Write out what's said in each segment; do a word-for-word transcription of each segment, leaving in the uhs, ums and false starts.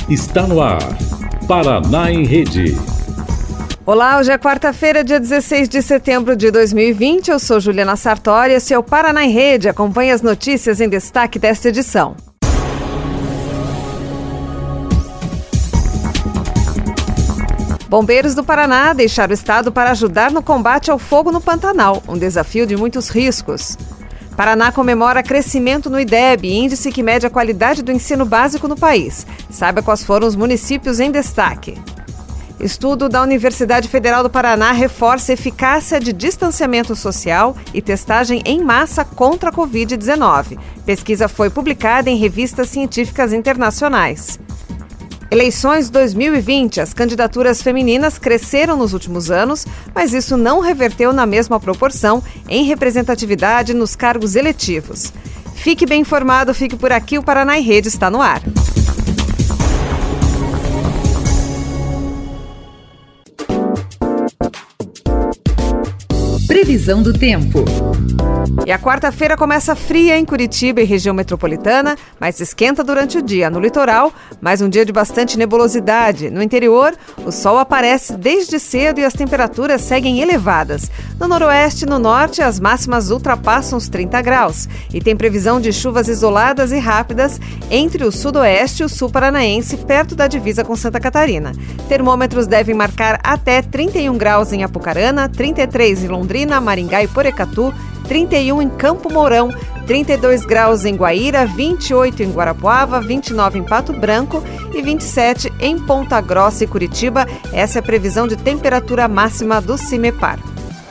Está no ar, Paraná em Rede. Olá, hoje é quarta-feira, dia dezesseis de setembro de dois mil e vinte. Eu sou Juliana Sartori, esse é o Paraná em Rede. Acompanhe as notícias em destaque desta edição. Bombeiros do Paraná deixaram o estado para ajudar no combate ao fogo no Pantanal, um desafio de muitos riscos. Paraná comemora crescimento no I D E B, índice que mede a qualidade do ensino básico no país. Saiba quais foram os municípios em destaque. Estudo da Universidade Federal do Paraná reforça a eficácia de distanciamento social e testagem em massa contra a covid dezenove. Pesquisa foi publicada em revistas científicas internacionais. Eleições dois mil e vinte. As candidaturas femininas cresceram nos últimos anos, mas isso não reverteu na mesma proporção em representatividade nos cargos eletivos. Fique bem informado, fique por aqui, o Paraná em Rede está no ar. Previsão do tempo. E a quarta-feira começa fria em Curitiba e região metropolitana, mas esquenta durante o dia. No litoral, mais um dia de bastante nebulosidade. No interior, o sol aparece desde cedo e as temperaturas seguem elevadas. No noroeste e no norte, as máximas ultrapassam os trinta graus. E tem previsão de chuvas isoladas e rápidas entre o sudoeste e o sul paranaense, perto da divisa com Santa Catarina. Termômetros devem marcar até trinta e um graus em Apucarana, trinta e três em Londrina, Maringá e Porecatu, trinta e um em Campo Mourão, trinta e dois graus em Guaíra, vinte e oito em Guarapuava, vinte e nove em Pato Branco e vinte e sete em Ponta Grossa e Curitiba. Essa é a previsão de temperatura máxima do CIMEPAR.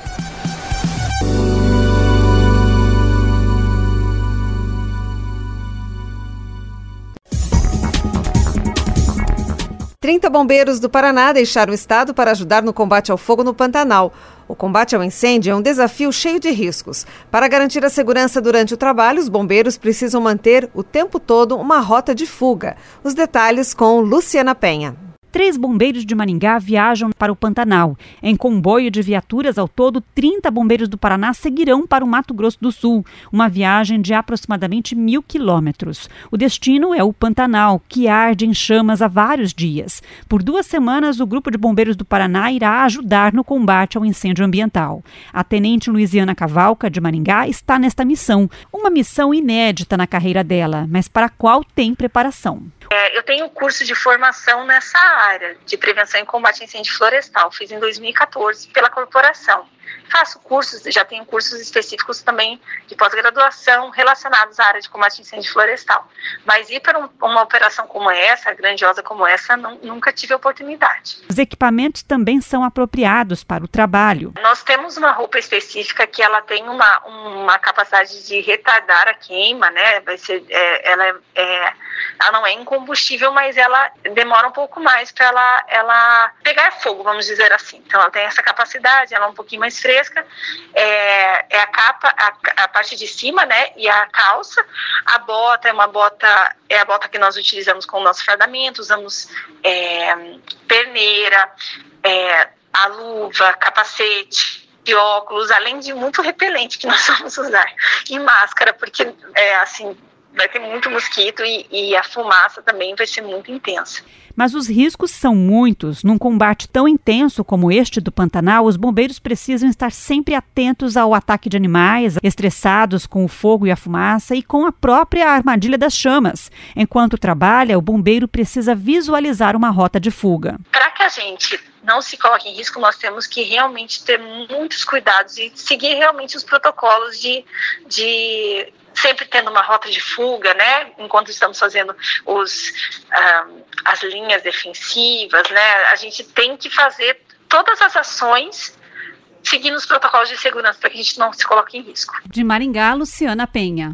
trinta bombeiros do Paraná deixaram o estado para ajudar no combate ao fogo no Pantanal. O combate ao incêndio é um desafio cheio de riscos. Para garantir a segurança durante o trabalho, os bombeiros precisam manter o tempo todo uma rota de fuga. Os detalhes com Luciana Penha. Três bombeiros de Maringá viajam para o Pantanal. Em comboio de viaturas, ao todo, trinta bombeiros do Paraná seguirão para o Mato Grosso do Sul, uma viagem de aproximadamente mil quilômetros. O destino é o Pantanal, que arde em chamas há vários dias. Por duas semanas, o Grupo de Bombeiros do Paraná irá ajudar no combate ao incêndio ambiental. A tenente Luiziana Cavalca, de Maringá, está nesta missão, uma missão inédita na carreira dela, mas para a qual tem preparação. É, eu tenho curso de formação nessa área de prevenção e combate a incêndio florestal. Fiz em dois mil e catorze pela corporação. Faço cursos, já tenho cursos específicos também de pós-graduação relacionados à área de combate a incêndio florestal. Mas ir para um, uma operação como essa, grandiosa como essa, não, nunca tive oportunidade. Os equipamentos também são apropriados para o trabalho. Nós temos uma roupa específica que ela tem uma, uma capacidade de retardar a queima, né? Vai ser, é, ela, é, é, ela não é incombustível, mas ela demora um pouco mais para ela, ela pegar fogo, vamos dizer assim. Então ela tem essa capacidade, ela é um pouquinho mais fresca. É, é a capa, a, a parte de cima, né, e a calça. A bota é uma bota, é a bota que nós utilizamos com o nosso fardamento, usamos é, perneira, é, a luva, capacete, de óculos, além de muito repelente que nós vamos usar, e máscara, porque é, assim, vai ter muito mosquito e, e a fumaça também vai ser muito intensa. Mas os riscos são muitos. Num combate tão intenso como este do Pantanal, os bombeiros precisam estar sempre atentos ao ataque de animais, estressados com o fogo e a fumaça e com a própria armadilha das chamas. Enquanto trabalha, o bombeiro precisa visualizar uma rota de fuga. Para que a gente não se coloque em risco, nós temos que realmente ter muitos cuidados e seguir realmente os protocolos de... de... sempre tendo uma rota de fuga, né, enquanto estamos fazendo os, um, as linhas defensivas, né, a gente tem que fazer todas as ações seguindo os protocolos de segurança para que a gente não se coloque em risco. De Maringá, Luciana Penha.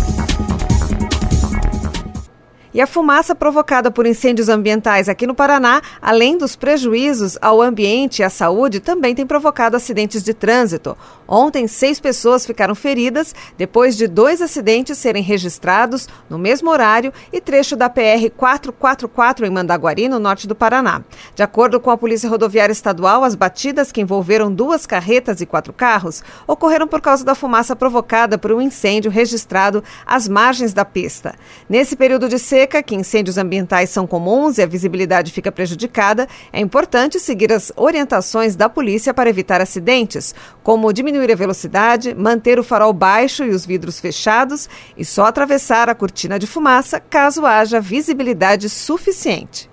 E a fumaça provocada por incêndios ambientais aqui no Paraná, além dos prejuízos ao ambiente e à saúde, também tem provocado acidentes de trânsito. Ontem, seis pessoas ficaram feridas depois de dois acidentes serem registrados no mesmo horário e trecho da P R quatrocentos e quarenta e quatro em Mandaguari, no norte do Paraná. De acordo com a Polícia Rodoviária Estadual, as batidas que envolveram duas carretas e quatro carros ocorreram por causa da fumaça provocada por um incêndio registrado às margens da pista. Nesse período de seca, que incêndios ambientais são comuns e a visibilidade fica prejudicada, é importante seguir as orientações da polícia para evitar acidentes, como diminuir diminuir a velocidade, manter o farol baixo e os vidros fechados e só atravessar a cortina de fumaça caso haja visibilidade suficiente.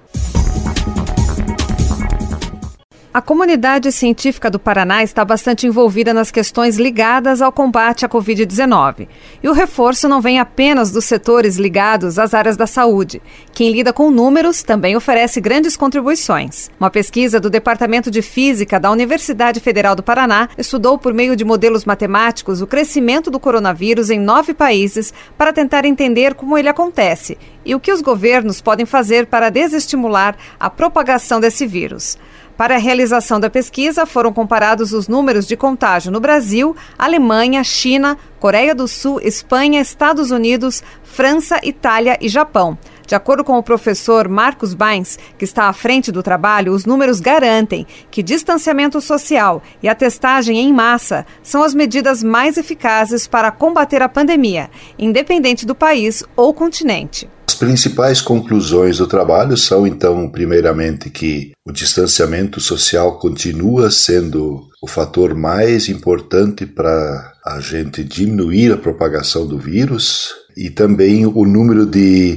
A comunidade científica do Paraná está bastante envolvida nas questões ligadas ao combate à covid dezenove. E o reforço não vem apenas dos setores ligados às áreas da saúde. Quem lida com números também oferece grandes contribuições. Uma pesquisa do Departamento de Física da Universidade Federal do Paraná estudou por meio de modelos matemáticos o crescimento do coronavírus em nove países para tentar entender como ele acontece e o que os governos podem fazer para desestimular a propagação desse vírus. Para a realização da pesquisa, foram comparados os números de contágio no Brasil, Alemanha, China, Coreia do Sul, Espanha, Estados Unidos, França, Itália e Japão. De acordo com o professor Marcos Bains, que está à frente do trabalho, os números garantem que distanciamento social e a testagem em massa são as medidas mais eficazes para combater a pandemia, independente do país ou continente. As principais conclusões do trabalho são, então, primeiramente, que o distanciamento social continua sendo o fator mais importante para a gente diminuir a propagação do vírus e também o número de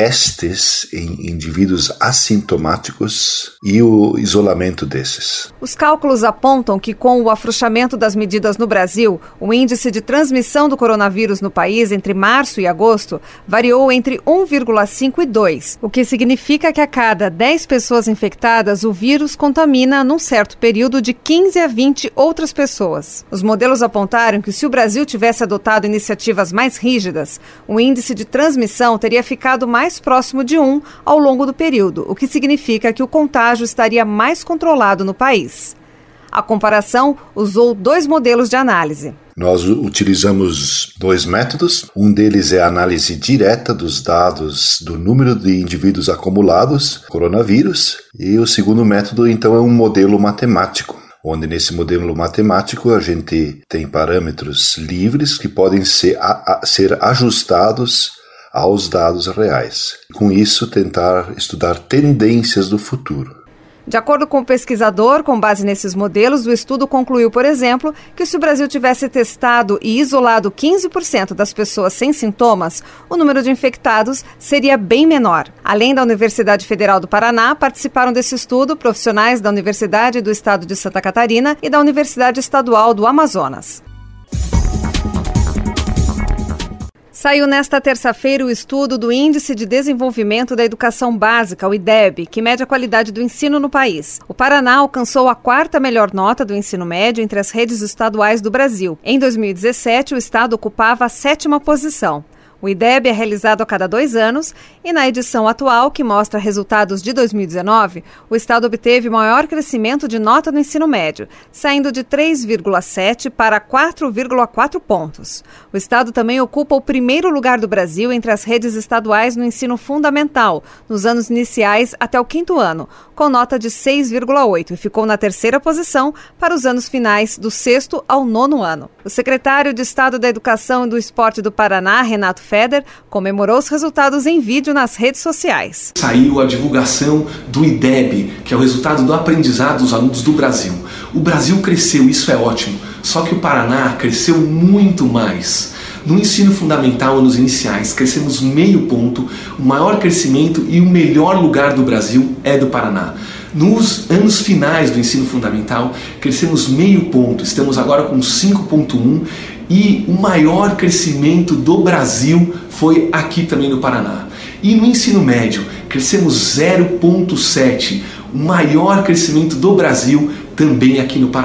testes em indivíduos assintomáticos e o isolamento desses. Os cálculos apontam que com o afrouxamento das medidas no Brasil, o índice de transmissão do coronavírus no país entre março e agosto variou entre um vírgula cinco e dois, o que significa que a cada dez pessoas infectadas, o vírus contamina num certo período de quinze a vinte outras pessoas. Os modelos apontaram que se o Brasil tivesse adotado iniciativas mais rígidas, o índice de transmissão teria ficado mais mais próximo de um ao longo do período, o que significa que o contágio estaria mais controlado no país. A comparação usou dois modelos de análise. Nós utilizamos dois métodos. Um deles é a análise direta dos dados do número de indivíduos acumulados coronavírus e o segundo método, então, é um modelo matemático, onde nesse modelo matemático a gente tem parâmetros livres que podem ser, a, a, ser ajustados aos dados reais. Com isso, tentar estudar tendências do futuro. De acordo com o pesquisador, com base nesses modelos, o estudo concluiu, por exemplo, que se o Brasil tivesse testado e isolado quinze por cento das pessoas sem sintomas, o número de infectados seria bem menor. Além da Universidade Federal do Paraná, participaram desse estudo profissionais da Universidade do Estado de Santa Catarina e da Universidade Estadual do Amazonas. Saiu nesta terça-feira o estudo do Índice de Desenvolvimento da Educação Básica, o I D E B, que mede a qualidade do ensino no país. O Paraná alcançou a quarta melhor nota do ensino médio entre as redes estaduais do Brasil. Em dois mil e dezessete, o estado ocupava a sétima posição. O I D E B é realizado a cada dois anos e na edição atual, que mostra resultados de dois mil e dezenove, o estado obteve maior crescimento de nota no ensino médio, saindo de três vírgula sete para quatro vírgula quatro pontos. O estado também ocupa o primeiro lugar do Brasil entre as redes estaduais no ensino fundamental, nos anos iniciais até o quinto ano, com nota de seis vírgula oito e ficou na terceira posição para os anos finais do sexto ao nono ano. O secretário de Estado da Educação e do Esporte do Paraná, Renato Feder, comemorou os resultados em vídeo nas redes sociais. Saiu a divulgação do I D E B, que é o resultado do aprendizado dos alunos do Brasil. O Brasil cresceu, isso é ótimo, só que o Paraná cresceu muito mais. No ensino fundamental, anos iniciais, crescemos meio ponto, o maior crescimento e o melhor lugar do Brasil é do Paraná. Nos anos finais do ensino fundamental, crescemos meio ponto, estamos agora com cinco vírgula um e o maior crescimento do Brasil foi aqui também no Paraná. E no ensino médio, crescemos zero vírgula sete, o maior crescimento do Brasil também aqui no Paraná.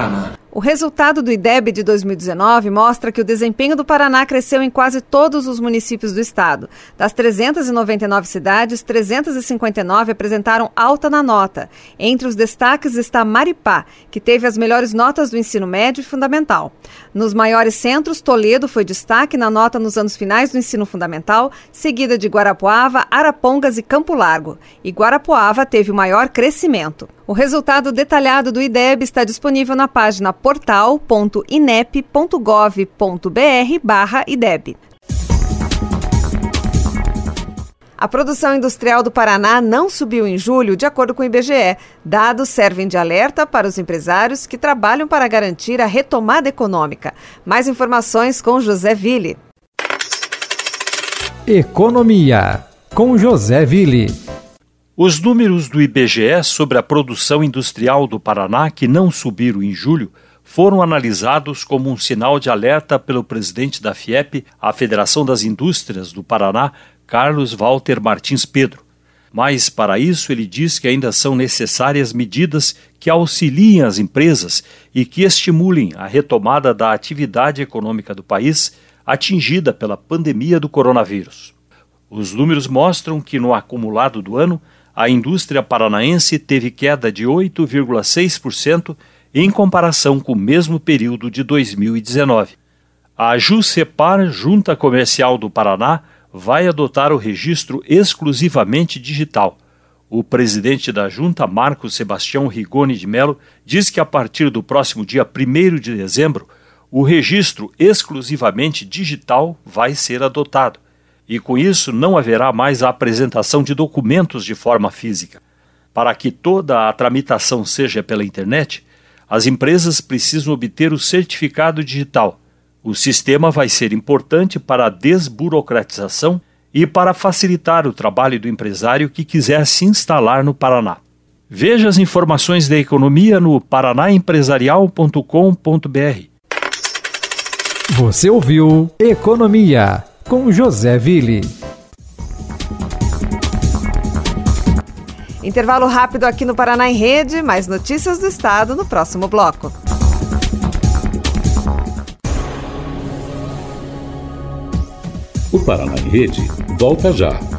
O resultado do IDEB de dois mil e dezenove mostra que o desempenho do Paraná cresceu em quase todos os municípios do estado. Das trezentas e noventa e nove cidades, trezentas e cinquenta e nove apresentaram alta na nota. Entre os destaques está Maripá, que teve as melhores notas do ensino médio e fundamental. Nos maiores centros, Toledo foi destaque na nota nos anos finais do ensino fundamental, seguida de Guarapuava, Arapongas e Campo Largo. E Guarapuava teve o maior crescimento. O resultado detalhado do IDEB está disponível na página portal ponto inep ponto gov ponto br barra IDEB. A produção industrial do Paraná não subiu em julho, de acordo com o I B G E. Dados servem de alerta para os empresários que trabalham para garantir a retomada econômica. Mais informações com José Ville. Economia, com José Ville. Os números do I B G E sobre a produção industrial do Paraná, que não subiram em julho, foram analisados como um sinal de alerta pelo presidente da FIEP, a Federação das Indústrias do Paraná, Carlos Walter Martins Pedro. Mas, para isso, ele diz que ainda são necessárias medidas que auxiliem as empresas e que estimulem a retomada da atividade econômica do país atingida pela pandemia do coronavírus. Os números mostram que, no acumulado do ano, a indústria paranaense teve queda de oito vírgula seis por cento em comparação com o mesmo período de dois mil e dezenove. A JUSEPAR, Junta Comercial do Paraná, vai adotar o registro exclusivamente digital. O presidente da Junta, Marcos Sebastião Rigoni de Mello, diz que a partir do próximo dia primeiro de dezembro, o registro exclusivamente digital vai ser adotado. E com isso não haverá mais a apresentação de documentos de forma física. Para que toda a tramitação seja pela internet, as empresas precisam obter o certificado digital. O sistema vai ser importante para a desburocratização e para facilitar o trabalho do empresário que quiser se instalar no Paraná. Veja as informações da economia no paraná empresarial ponto com ponto br. Você ouviu Economia, com José Ville. Intervalo rápido aqui no Paraná em Rede, mais notícias do estado no próximo bloco. O Paraná em Rede volta já.